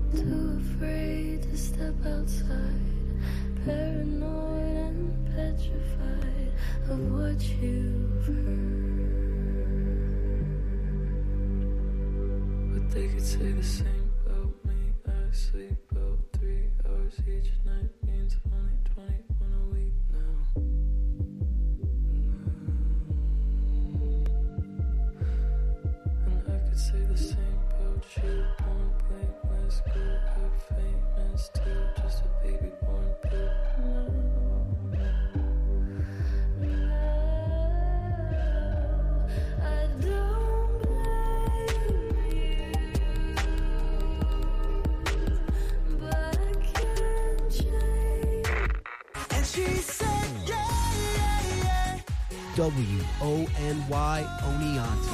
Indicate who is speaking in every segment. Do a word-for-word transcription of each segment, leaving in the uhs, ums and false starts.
Speaker 1: Too afraid to step outside, paranoid and petrified of what you've heard. But they could say the same about me. I sleep about three hours each night, means only twenty-one a week now. And I could say the same about you. Born blameless, grew up famous too, just a baby born poop. No, no, I don't blame you, but I can't change.
Speaker 2: And she said, yeah, yeah, yeah.
Speaker 3: W O N Y Oneonta.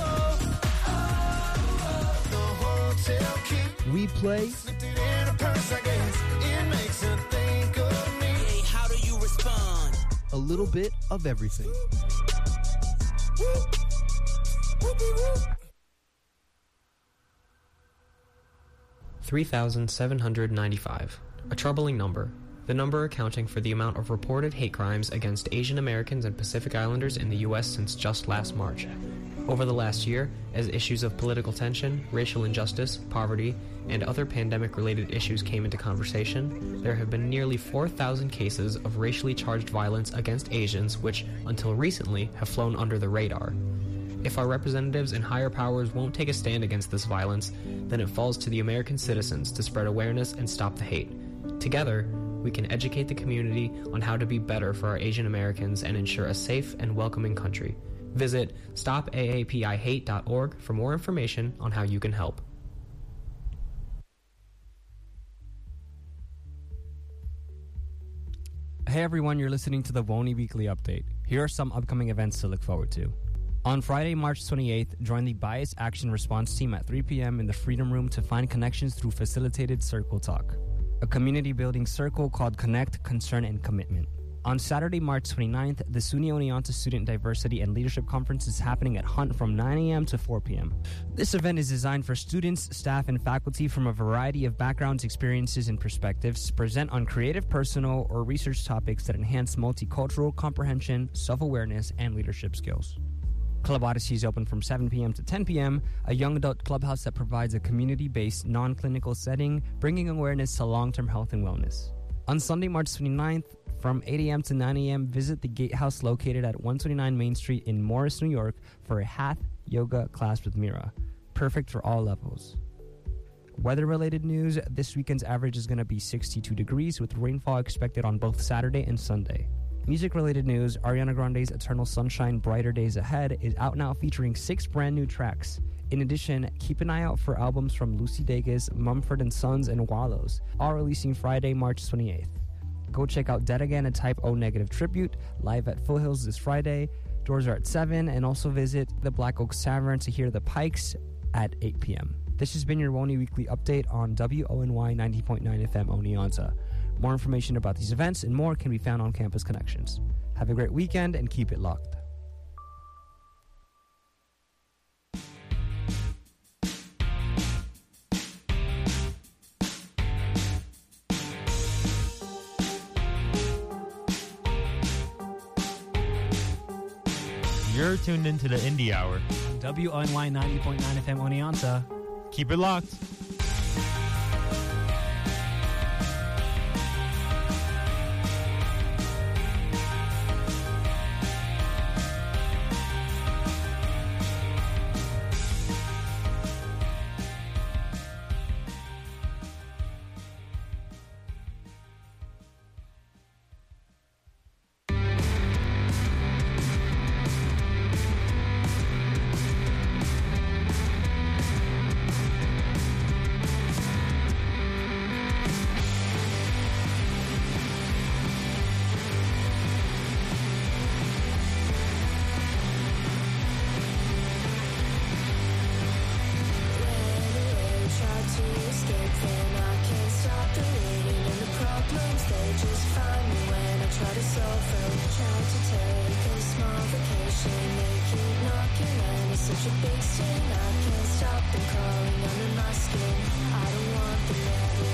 Speaker 2: The hotel key
Speaker 3: We play
Speaker 2: slipped it in a purse, I guess. It makes her think of me. Hey, how do you respond?
Speaker 3: a little bit of everything.
Speaker 4: three thousand seven hundred ninety-five, a troubling number, the number accounting for the amount of reported hate crimes against Asian Americans and Pacific Islanders in the U S since just last March. Over the last year, as issues of political tension, racial injustice, poverty, and other pandemic-related issues came into conversation, there have been nearly four thousand cases of racially charged violence against Asians which, until recently, have flown under the radar. If our representatives and higher powers won't take a stand against this violence, then it falls to the American citizens to spread awareness and stop the hate. Together, we can educate the community on how to be better for our Asian Americans and ensure a safe and welcoming country. Visit stop A A P I hate dot org for more information on how you can help.
Speaker 5: Hey everyone, you're listening to the WONY Weekly Update. Here are some upcoming events to look forward to. On Friday, March twenty-eighth, join the Bias Action Response Team at three p.m. in the Freedom Room to find connections through facilitated circle talk, a community-building circle called Connect, Concern, and Commitment. On Saturday, March twenty-ninth, the SUNY Oneonta Student Diversity and Leadership Conference is happening at Hunt from nine a.m. to four p.m. This event is designed for students, staff, and faculty from a variety of backgrounds, experiences, and perspectives to present on creative, personal, or research topics that enhance multicultural comprehension, self-awareness, and leadership skills. Club Odyssey is open from seven p.m. to ten p.m., a young adult clubhouse that provides a community-based, non-clinical setting, bringing awareness to long-term health and wellness. On Sunday, March twenty-ninth, from eight a.m. to nine a.m., visit the Gatehouse located at one twenty-nine Main Street in Morris, New York for a Hatha yoga class with Mira. Perfect for all levels. Weather-related news, this weekend's average is going to be sixty-two degrees with rainfall expected on both Saturday and Sunday. Music-related news, Ariana Grande's Eternal Sunshine Brighter Days Ahead is out now featuring six brand new tracks. In addition, keep an eye out for albums from Lucy Dacus, Mumford and Sons, and Wallows, all releasing Friday, March twenty-eighth. Go check out Dead Again, a Type O Negative tribute, live at Full Hills this Friday. Doors are at seven, and also visit the Black Oaks Tavern to hear the Pikes at eight p.m. This has been your WONY Weekly Update on W O N Y ninety point nine F M Oneonta. More information about these events and more can be found on Campus Connections. Have a great weekend and keep it locked.
Speaker 6: You're tuned into the Indie Hour.
Speaker 7: W O N Y ninety point nine F M Oneonta.
Speaker 6: Keep it locked.
Speaker 1: Such a big sin, I can't stop them crawling under my skin. I don't want them everywhere.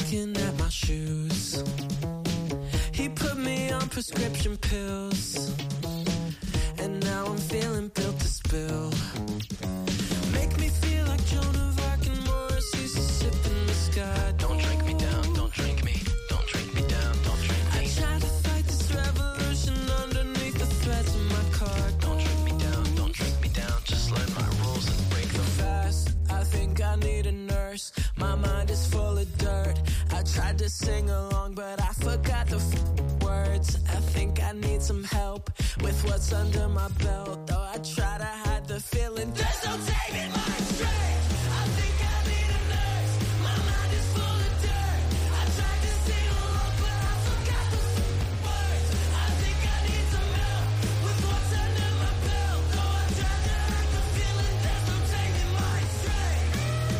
Speaker 1: looking at my shoes. He put me on prescription pills, and now I'm feeling built to spill. Make me feel like Joan of Arc and Morrissey sipping the sky. Don't drink me down, don't drink me, don't drink me down, don't drink me. I try to fight this revolution underneath the threads of my car. Don't drink me down, don't drink me down, just learn my rules and break them fast. I think I need a nurse, my mind is full of dirt. I tried to sing along but I forgot the f- words. I think I need some help with what's under my belt. Though I try to hide the feeling, there's no taking my strength. I think I need a nurse, my mind is full of dirt. I tried to sing along but I forgot the f- words. I think I need some help with what's under my belt. Though I try to hide the feeling, there's no taking my strength.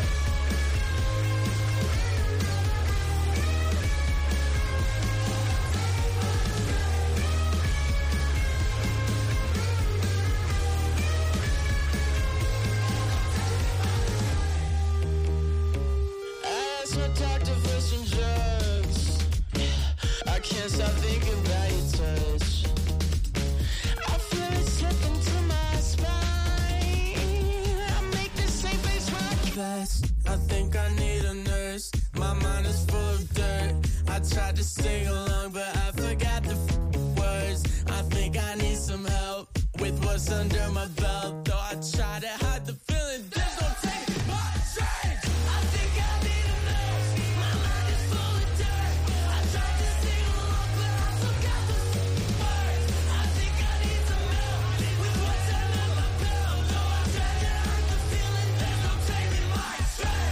Speaker 1: I can't stop thinking about your touch. I feel it slip into my spine. I make the same face rock fast. I think I need a nurse, my mind is full of dirt. I tried to sing along but I forgot the f- words. I think I need some help with what's under my belt. Though I try to hide the feeling, there's no taking my strength. I think I need a nurse, my mind is full of dirt. I tried to sing along but I forgot the f- words. I think I need some help with what's under my belt. Though I try to hide the feeling, there's no taking my strength.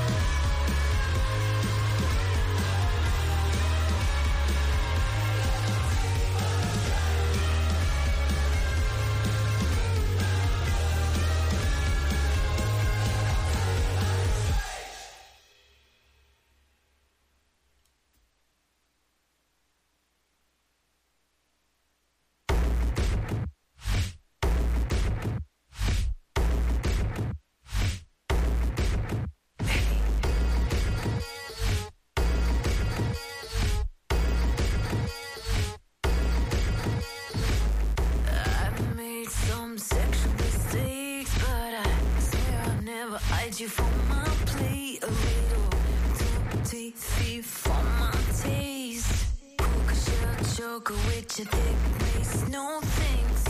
Speaker 1: I've made some sexual mistakes, but I swear I'll never hide you from my plate. A little too tasty for my taste. Coca shell choker with your thick waist, no thanks.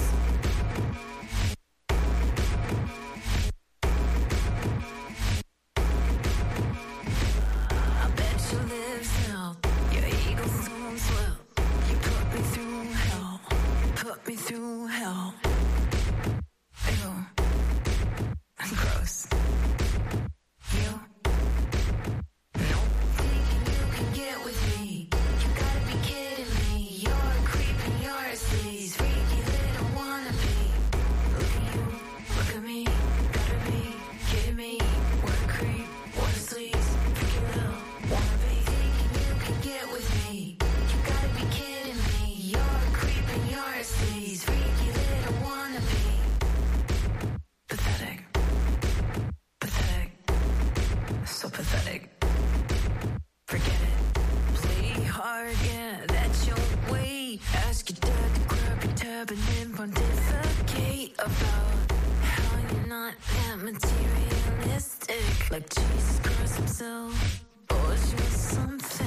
Speaker 1: I bet your lips now, your ego soon swell. You put me through hell, put me through hell. Ew, I'm gross. You, no, thinking you can get with me. You gotta be kidding me. You're a creep and you're a sleaze, freaky little wannabe. Look at you, look at me. Gotta be kidding me. What a creep, what a sleaze, freaky little wannabe. Thinking you can get with me. You gotta be kidding me. You're a creep and you're a sleaze, freaky little wannabe. Pathetic, pathetic, so pathetic. Forget it. Play hard, yeah, that's your way. Ask your dad to grab your tab and then pontificate about how you're not that materialistic. Like Jesus Christ himself owes you something.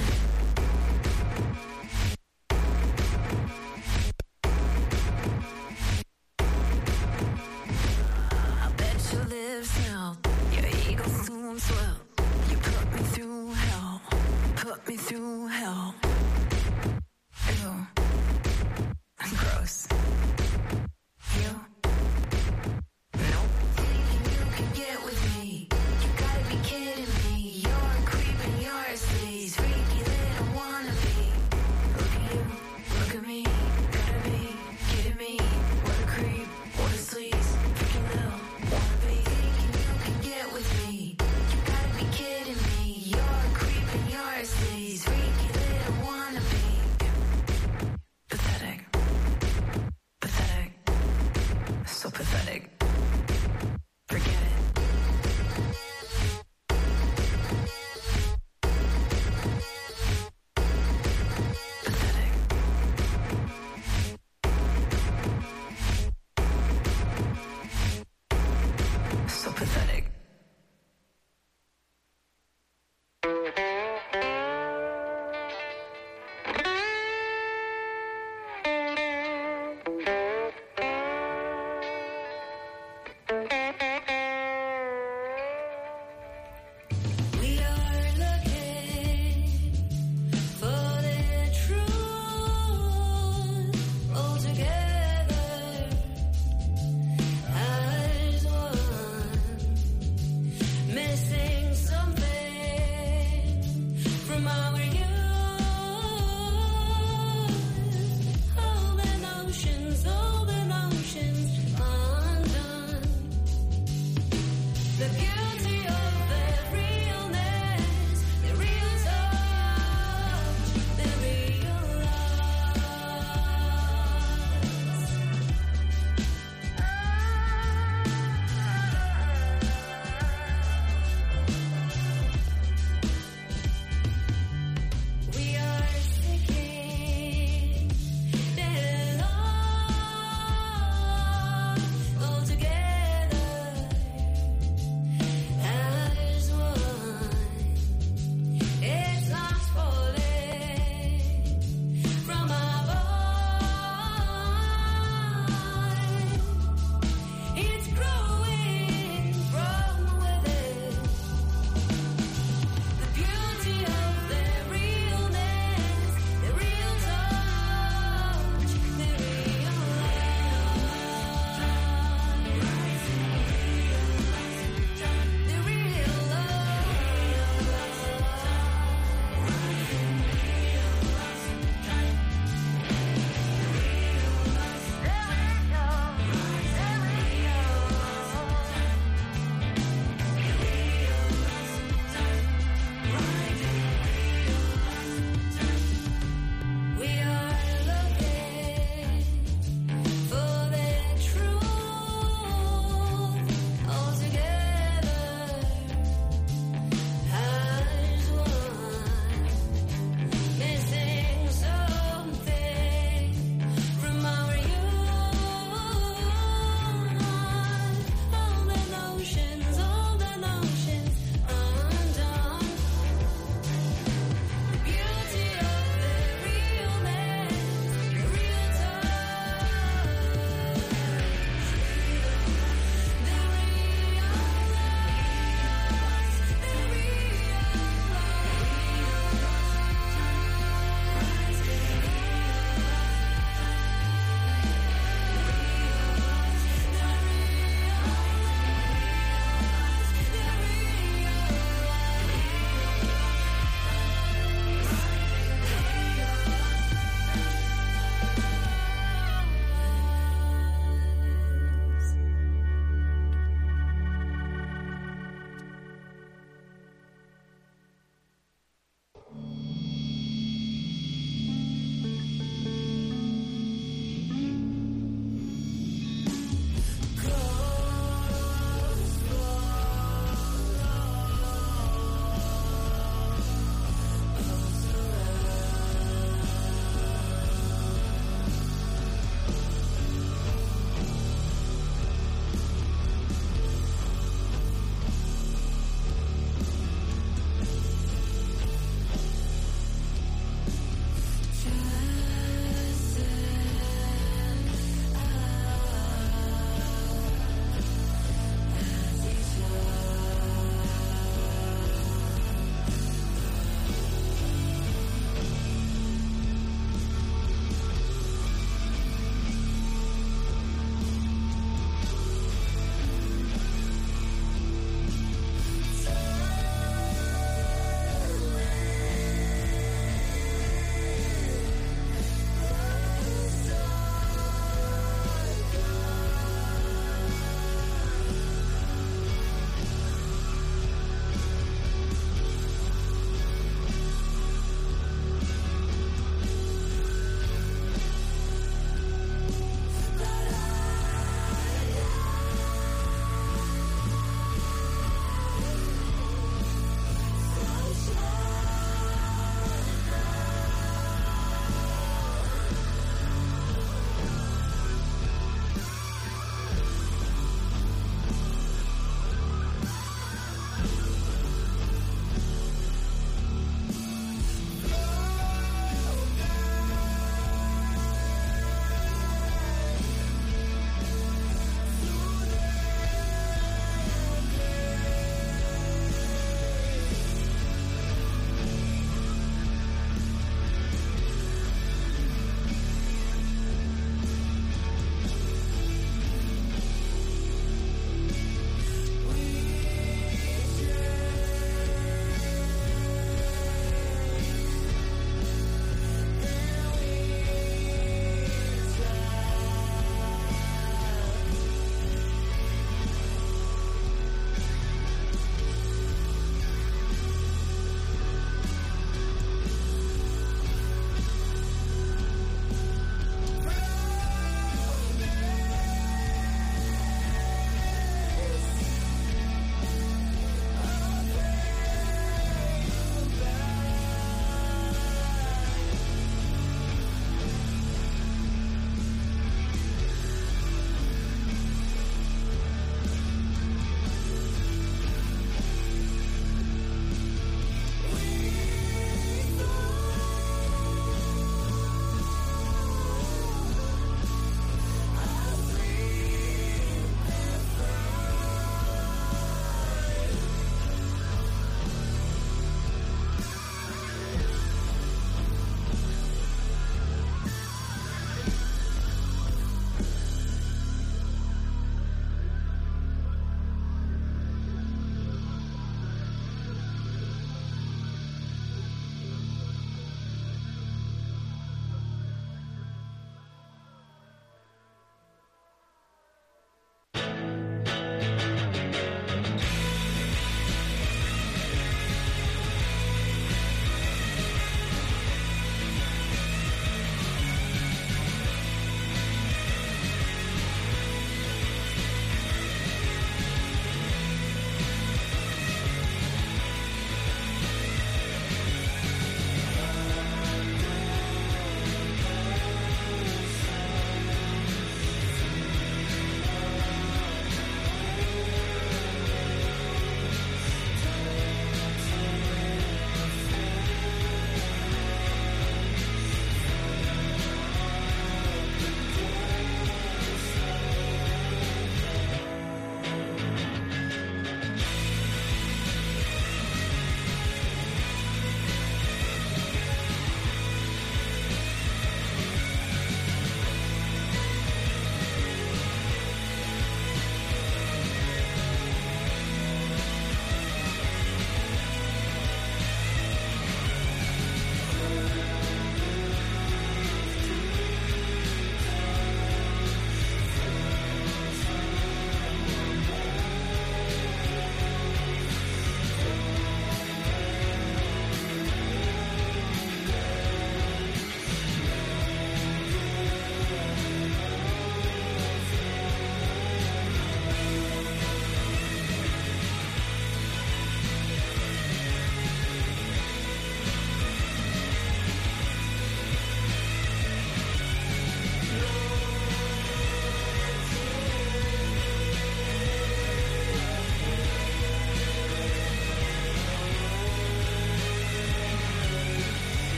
Speaker 1: I bet your lips now, your ego soon swell. You put me through hell, put me through hell. Ew, I'm gross. You, no, thinking you can get with me. You gotta be kidding me. You're a creep and you're a sleaze, freaky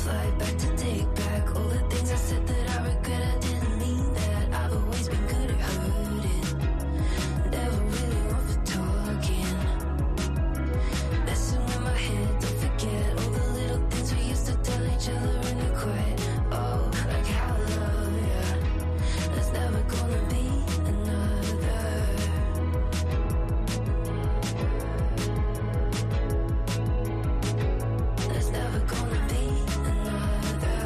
Speaker 8: fly back to take back all the things I said that I regret. I didn't mean that. I've always been good at hurting, never really one for talking. Messing with my head, don't forget all the little things we used to tell each other in the quiet. Oh, like how I love ya. There's never gonna be another. There's never gonna be another.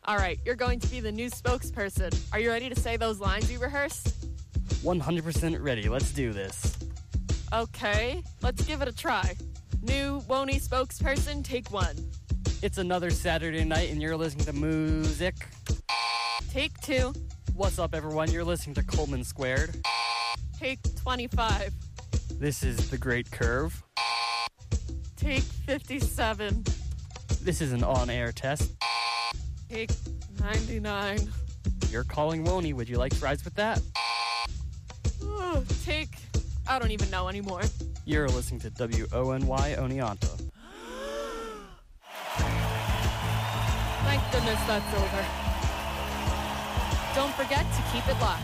Speaker 9: All right, you're going to be the new spokesperson. Are you ready to say those lines you rehearsed?
Speaker 10: one hundred percent ready. Let's do this.
Speaker 9: Okay, let's give it a try. New Woney spokesperson, take one.
Speaker 10: It's another Saturday night and you're listening to music.
Speaker 9: Take two.
Speaker 10: What's up, everyone? You're listening to Coleman Squared.
Speaker 9: Take twenty-five.
Speaker 10: This is The Great Curve.
Speaker 9: Take fifty-seven.
Speaker 10: This is an on-air test.
Speaker 9: Take ninety-nine.
Speaker 10: You're calling Woney. Would you like fries with that?
Speaker 9: Ooh, take... I don't even know anymore.
Speaker 10: You're listening to W O N Y Oneonta.
Speaker 9: Thank goodness that's over. Don't forget to keep it locked.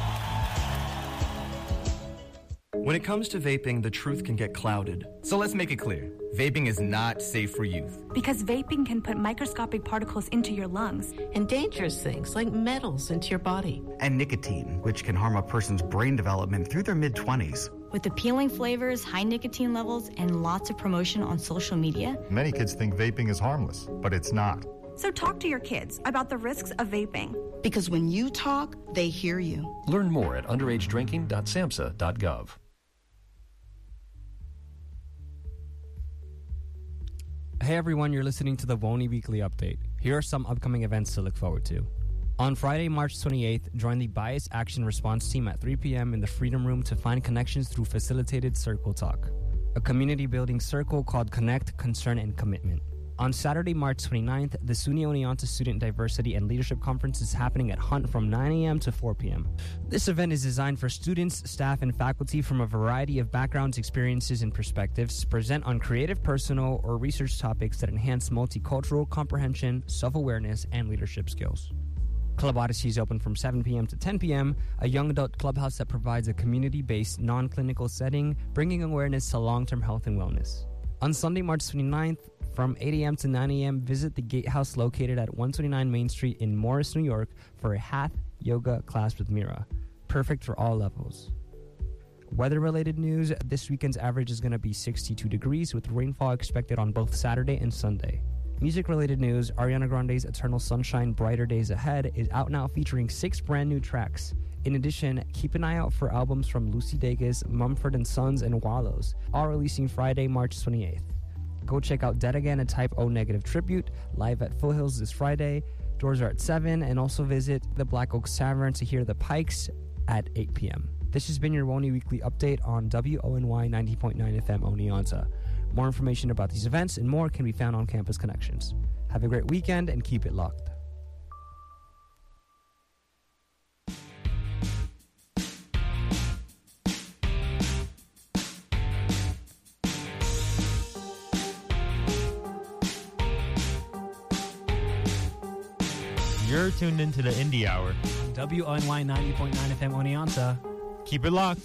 Speaker 11: When it comes to vaping, the truth can get clouded.
Speaker 12: So let's make it clear. Vaping is not safe for youth.
Speaker 13: Because vaping can put microscopic particles into your lungs.
Speaker 14: And dangerous things like metals into your body.
Speaker 15: And nicotine, which can harm a person's brain development through their mid-twenties.
Speaker 13: With appealing flavors, high nicotine levels, and lots of promotion on social media.
Speaker 16: Many kids think vaping is harmless, but it's not.
Speaker 17: So talk to your kids about the risks of vaping.
Speaker 14: Because when you talk, they hear you.
Speaker 18: Learn more at underage drinking dot samhsa dot gov.
Speaker 5: Hey everyone, you're listening to the Woney Weekly Update. Here are some upcoming events to look forward to. On Friday, March twenty-eighth, join the Bias Action Response Team at three p.m. in the Freedom Room to find connections through facilitated circle talk, a community-building circle called Connect, Concern, and Commitment. On Saturday, March twenty-ninth, the SUNY Oneonta Student Diversity and Leadership Conference is happening at Hunt from nine a.m. to four p.m. This event is designed for students, staff, and faculty from a variety of backgrounds, experiences, and perspectives to present on creative, personal, or research topics that enhance multicultural comprehension, self-awareness, and leadership skills. Club Odyssey is open from seven p.m. to ten p.m., a young adult clubhouse that provides a community-based, non-clinical setting, bringing awareness to long-term health and wellness. On Sunday, March twenty-ninth, from eight a.m. to nine a.m., visit the Gatehouse located at one twenty-nine Main Street in Morris, New York for a Hatha yoga class with Mira. Perfect for all levels. Weather-related news, this weekend's average is going to be sixty-two degrees with rainfall expected on both Saturday and Sunday. Music-related news, Ariana Grande's Eternal Sunshine Brighter Days Ahead is out now featuring six brand new tracks. In addition, keep an eye out for albums from Lucy Dacus, Mumford and Sons, and Wallows, all releasing Friday, March twenty-eighth. Go check out Dead Again, a Type O Negative tribute, live at Full Hills this Friday. Doors are at seven, and also visit the Black Oaks Tavern to hear the Pikes at eight p.m. This has been your Woney Weekly Update on W O N Y ninety point nine F M Oneonta. More information about these events and more can be found on Campus Connections. Have a great weekend and keep it locked.
Speaker 6: You're tuned into the Indie Hour.
Speaker 7: W O N Y ninety point nine F M Oneonta.
Speaker 6: Keep it locked.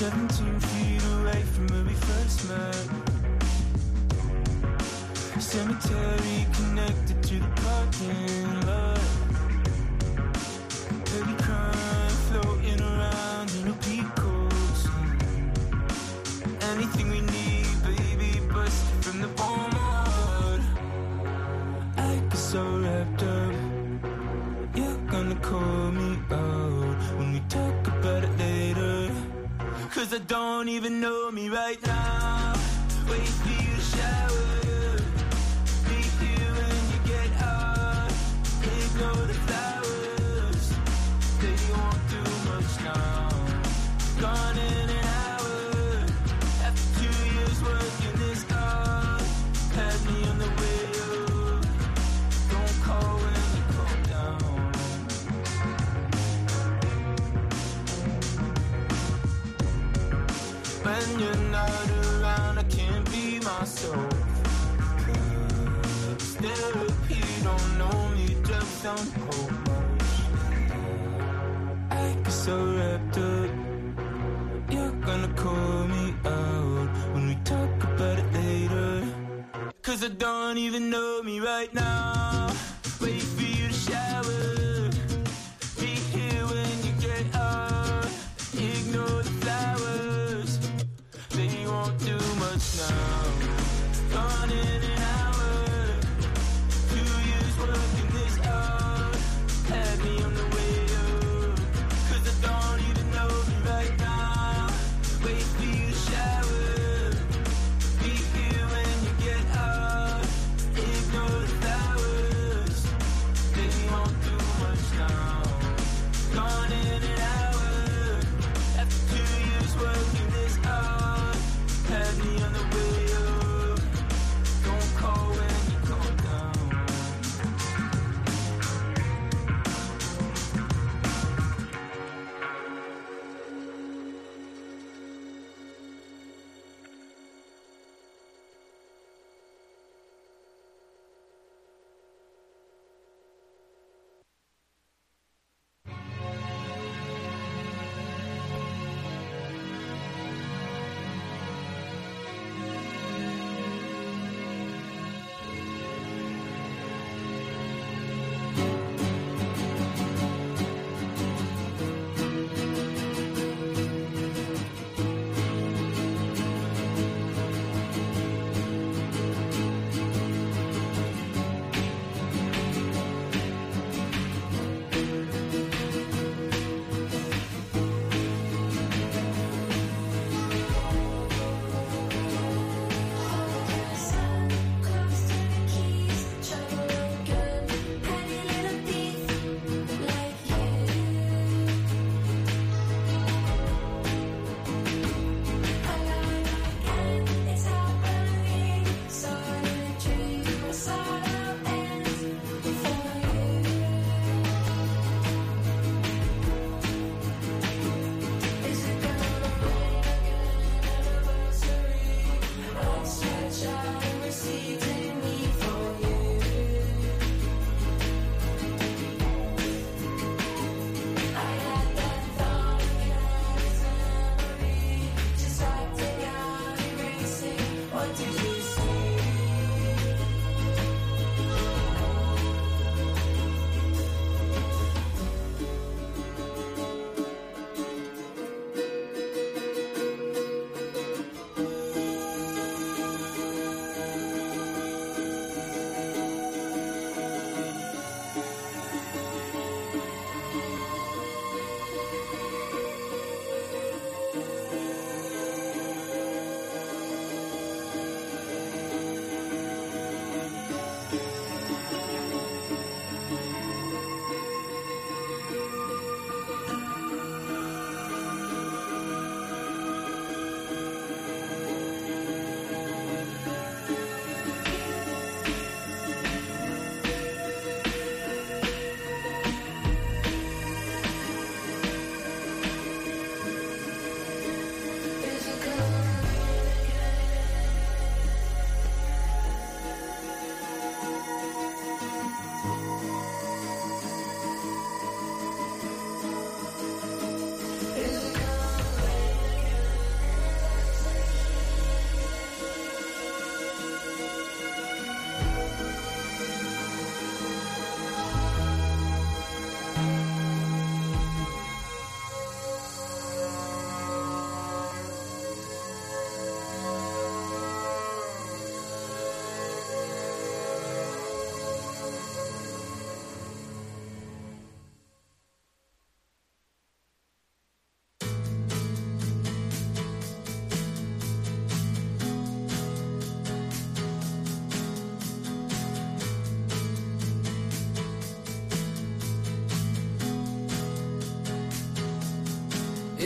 Speaker 19: Seventeen feet away from where we first met. Cemetery connected to the parking lot. Heavy crime floating around in a peacoat. Anything we need, baby, busted from the bone heart. I get so wrapped up. You're gonna call me out when we talk about it later. Cause I don't even know me right now. Wait for you to shower. Be here when you get up. Ignore the flowers. They won't do much now. Gone in an hour. After two years working this hard. Had me on the way up. Don't call when you calm down. When you're not around, I can't be myself. Therapy don't know me, just don't hold much. I get so wrapped up. You're gonna call me out when we talk about it later. Cause I don't even know me right now. Wait for you to shower. Be here when you get up. Ignore the flowers. They won't do much now. Gone in an hour. Two years working this hard. Had me on the way up. Cause I don't even know me right now. Wait for you to shower. Be here when you get up. Ignore the flowers.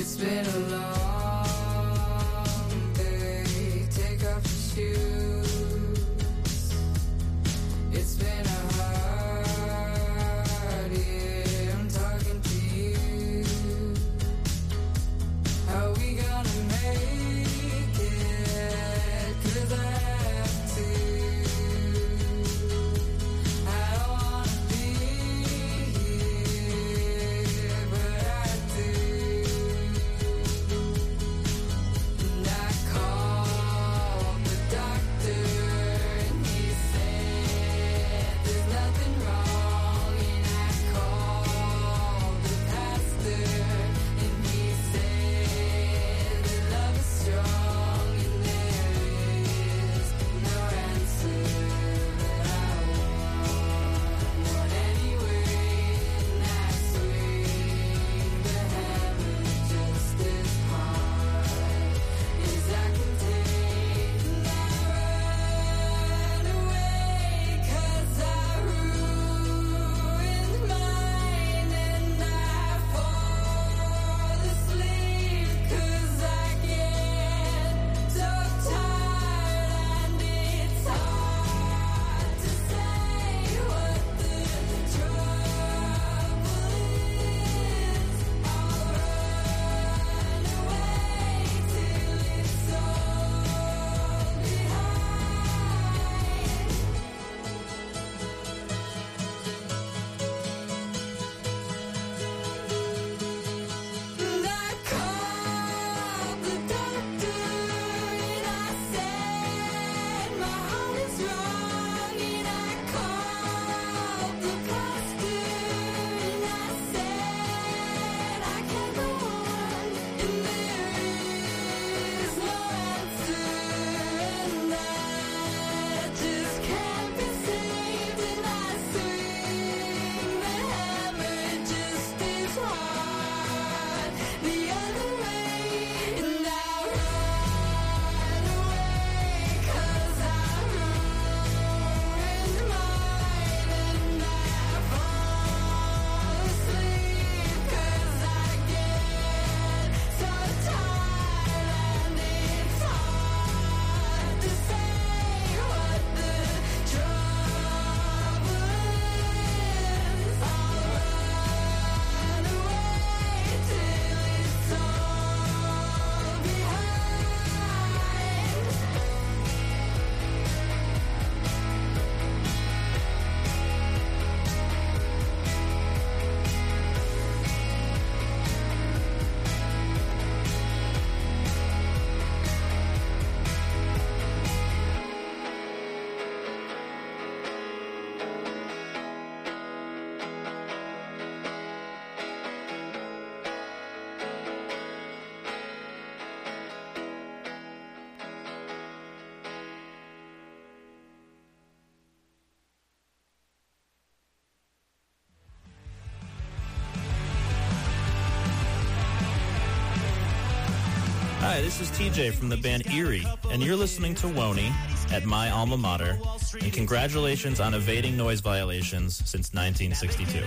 Speaker 19: It's been a long day. Take off your shoes. It's been a hard year. I'm talking to you. How we gonna make it? 'Cause I have to. I don't wanna be here, but I do. And I called the doctor and he said there's nothing wrong. And I called the pastor and he said that love is strong and there is no answer that I want. But anyway, and I swing the hammer just as hard as I can take. And I run away 'cause I ruined mine. And I fall asleep 'cause I get so tired. And it's hard to say what the trouble is. I'll run away till it's all behind. And I called the doctor and I said my heart is wrong. And I called the pastor and I said I can't go on. And there is no answer and I just can't be saved. And I swing the hammer just as hard the other way. And I run away 'cause I ruined mine. And I fall asleep 'cause I get so tired. And it's hard to say what the trouble is. I'll run away till it's all behind.
Speaker 20: Hi, this is T J from the band Erie, and you're listening to Woney at my alma mater. And congratulations on evading noise violations since nineteen sixty-two.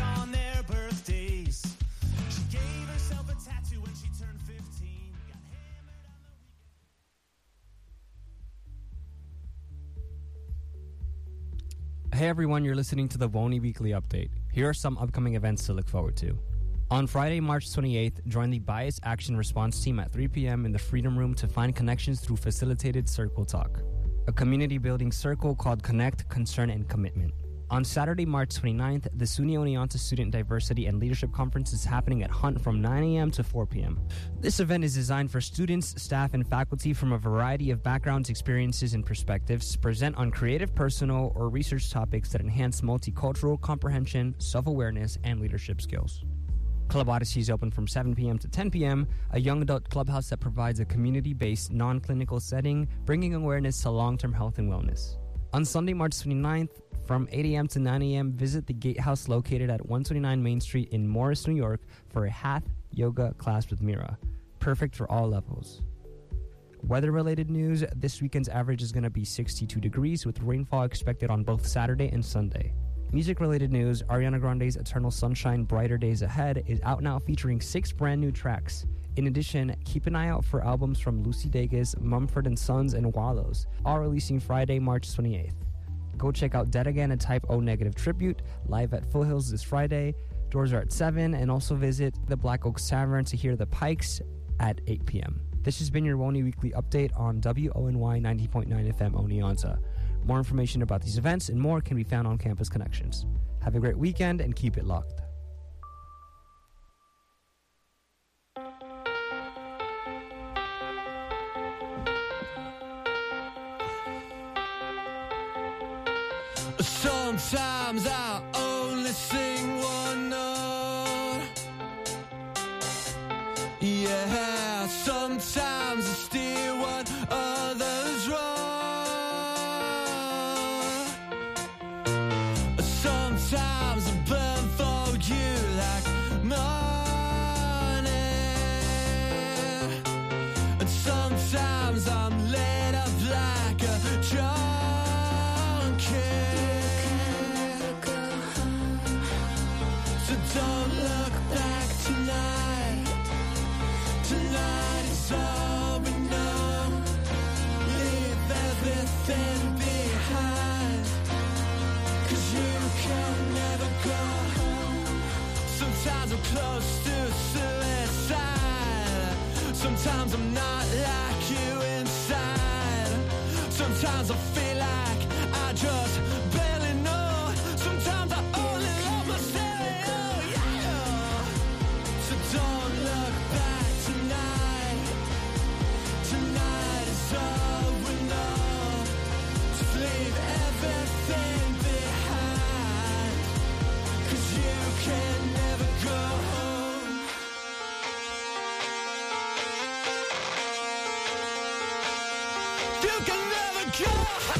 Speaker 5: Hey everyone, you're listening to the Woney Weekly Update. Here are some upcoming events to look forward to. On Friday, March twenty-eighth, join the Bias Action Response Team at three p.m. in the Freedom Room to find connections through facilitated circle talk, a community-building circle called Connect, Concern, and Commitment. On Saturday, March twenty-ninth, the SUNY Oneonta Student Diversity and Leadership Conference is happening at Hunt from nine a.m. to four p.m. This event is designed for students, staff, and faculty from a variety of backgrounds, experiences, and perspectives to present on creative, personal, or research topics that enhance multicultural comprehension, self-awareness, and leadership skills. Club Odyssey is open from seven p.m. to ten p.m., a young adult clubhouse that provides a community-based, non-clinical setting, bringing awareness to long-term health and wellness. On Sunday, March twenty-ninth, from eight a.m. to nine a.m., visit the Gatehouse located at one twenty-nine Main Street in Morris, New York, for a Hatha yoga class with Mira. Perfect for all levels. Weather-related news, this weekend's average is going to be sixty-two degrees with rainfall expected on both Saturday and Sunday. Music-related news, Ariana Grande's Eternal Sunshine, Brighter Days Ahead is out now featuring six brand new tracks. In addition, keep an eye out for albums from Lucy Dacus, Mumford and Sons, and Wallows, all releasing Friday, March twenty-eighth. Go check out Dead Again, a Type O Negative tribute, live at Full Hills this Friday. Doors are at seven, and also visit the Black Oaks Tavern to hear the Pikes at eight p.m. This has been your WONY Weekly Update on W O N Y ninety point nine F M Oneonta. More information about these events and more can be found on Campus Connections. Have a great weekend and keep it locked.
Speaker 2: Sometimes I only sing one note. Yeah, sometimes I steal what others wrote. Sometimes I burn for you like money. And sometimes I'm laid up like a junkie. Don't look back tonight. Tonight is all we know. Leave everything behind. Cause you can never go home. Sometimes I'm close to suicide. Sometimes I'm not like you inside. Sometimes I feel like I just barely know. Sometimes I only love myself. Don't look back tonight. Tonight is all we know. Just leave everything behind. Cause you can never go home. You can never go home.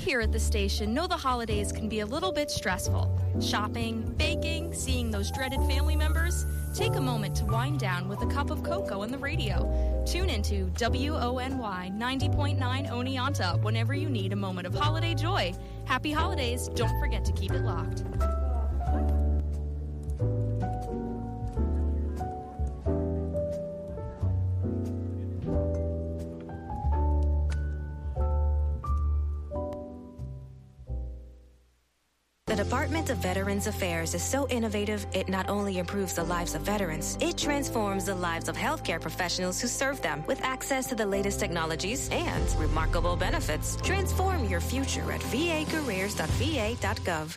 Speaker 21: here at the station know the holidays can be a little bit stressful. Shopping, baking, seeing those dreaded family members. Take a moment to wind down with a cup of cocoa on the radio. Tune into W O N Y ninety point nine Oneonta whenever you need a moment of holiday joy. Happy holidays. Don't forget to keep it locked.
Speaker 22: The Department of Veterans Affairs is so innovative, it not only improves the lives of veterans, it transforms the lives of healthcare professionals who serve them with access to the latest technologies and remarkable benefits. Transform your future at v a careers dot v a dot gov.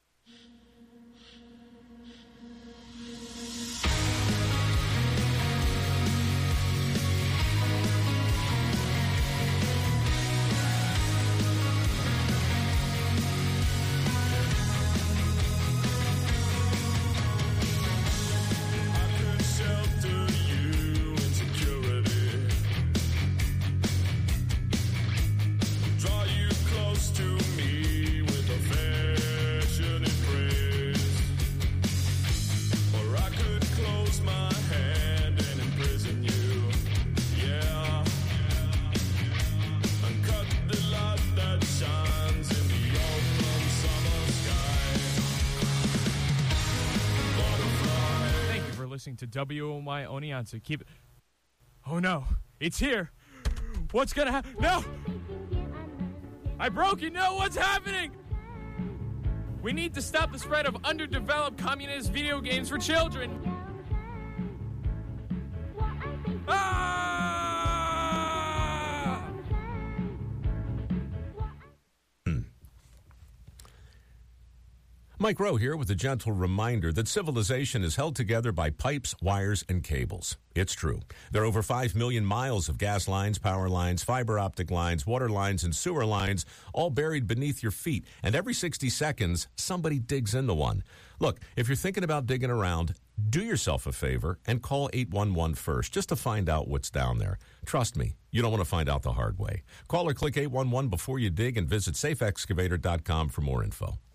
Speaker 23: To W O N Y Oneonta. Keep it. Oh no, it's here. What's gonna happen? No! I broke it. No, what's happening? We need to stop the spread of underdeveloped communist video games for children. Ah!
Speaker 24: Mike Rowe here with a gentle reminder that civilization is held together by pipes, wires, and cables. It's true. There are over five million miles of gas lines, power lines, fiber optic lines, water lines, and sewer lines, all buried beneath your feet. And every sixty seconds, somebody digs into one. Look, if you're thinking about digging around, do yourself a favor and call eight one one first just to find out what's down there. Trust me, you don't want to find out the hard way. Call or click eight one one before you dig and visit safe excavator dot com for more info.